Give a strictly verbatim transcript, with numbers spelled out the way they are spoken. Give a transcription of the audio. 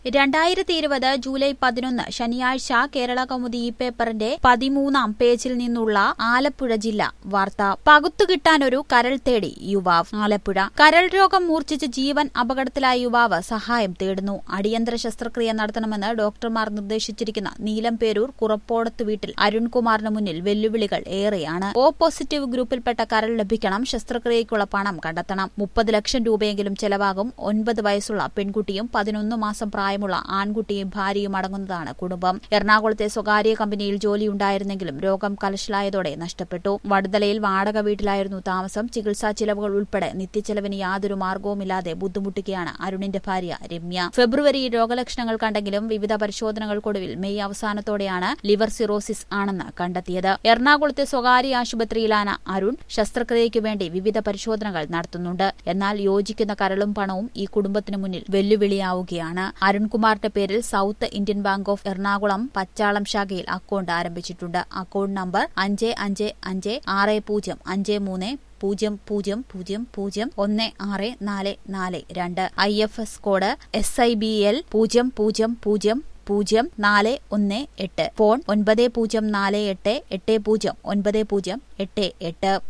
രണ്ടായിരത്തി ഇരുപത് ജൂലൈ പതിനൊന്ന് ശനിയാഴ്ച കേരള കൗമുദി ഈ പേപ്പറിന്റെ പതിമൂന്നാം പേജിൽ നിന്നുള്ള ആലപ്പുഴ ജില്ല വാർത്ത. പകുത്തുകിട്ടാനൊരു കരൾ തേടി യുവാവ്. ആലപ്പുഴ. കരൾ രോഗം മൂർച്ഛിച്ച് ജീവൻ അപകടത്തിലായ യുവാവ് സഹായം തേടുന്നു. അടിയന്തര ശസ്ത്രക്രിയ നടത്തണമെന്ന് ഡോക്ടർമാർ നിർദ്ദേശിച്ചിരിക്കുന്ന നീലംപേരൂർ കുറപ്പോടത്ത് വീട്ടിൽ അരുൺകുമാറിന് മുന്നിൽ വെല്ലുവിളികൾ ഏറെയാണ്. ഓ പോസിറ്റീവ് ഗ്രൂപ്പിൽപ്പെട്ട കരൾ ലഭിക്കണം. ശസ്ത്രക്രിയയ്ക്കുള്ള പണം കണ്ടെത്തണം. മുപ്പത് ലക്ഷം രൂപയെങ്കിലും ചെലവാകും. ഒൻപത് വയസ്സുള്ള പെൺകുട്ടിയും പതിനൊന്ന് മാസം പ്രായമുള്ള ആൺകുട്ടിയും ഭാര്യയും അടങ്ങുന്നതാണ് കുടുംബം. എറണാകുളത്തെ സ്വകാര്യ കമ്പനിയിൽ ജോലിയുണ്ടായിരുന്നെങ്കിലും രോഗം കലശലായതോടെ നഷ്ടപ്പെട്ടു. വടുതലയിൽ വാടക വീട്ടിലായിരുന്നു താമസം. ചികിത്സാ ചിലവുകൾ ഉൾപ്പെടെ നിത്യച്ചെലവിന് യാതൊരു മാർഗവുമില്ലാതെ ബുദ്ധിമുട്ടുകയാണ് അരുണിന്റെ ഭാര്യ രമ്യ. ഫെബ്രുവരിയിൽ രോഗലക്ഷണങ്ങൾ കണ്ടെങ്കിലും വിവിധ പരിശോധനകൾക്കൊടുവിൽ മെയ് അവസാനത്തോടെയാണ് ലിവർ സിറോസിസ് ആണെന്ന് കണ്ടെത്തിയത്. എറണാകുളത്തെ സ്വകാര്യ ആശുപത്രിയിലാണ് അരുൺ. ശസ്ത്രക്രിയയ്ക്ക് വേണ്ടി വിവിധ പരിശോധനകൾ നടത്തുന്നുണ്ട്. എന്നാൽ യോജിക്കുന്ന കരളും പണവും ഈ കുടുംബത്തിന് മുന്നിൽ വെല്ലുവിളിയാവുകയാണ്. അരുൺകുമാറിന്റെ പേരിൽ South Indian bank of Ernakulam Pachalam ശാഖയിൽ അക്കൌണ്ട് ആരംഭിച്ചിട്ടുണ്ട്. അക്കൌണ്ട് നമ്പർ അഞ്ച് അഞ്ച് അഞ്ച് ആറ് പൂജ്യം അഞ്ച് മൂന്ന് പൂജ്യം പൂജ്യം പൂജ്യം പൂജ്യം ഒന്ന് ആറ് നാല് നാല് രണ്ട്. I F S code S I B L പൂജ്യം പൂജ്യം പൂജ്യം പൂജ്യം നാല് ഒന്ന് എട്ട്. ഫോൺ ഒൻപത് പൂജ്യം നാല് എട്ട് എട്ട് പൂജ്യം ഒൻപത് പൂജ്യം എട്ട് എട്ട്.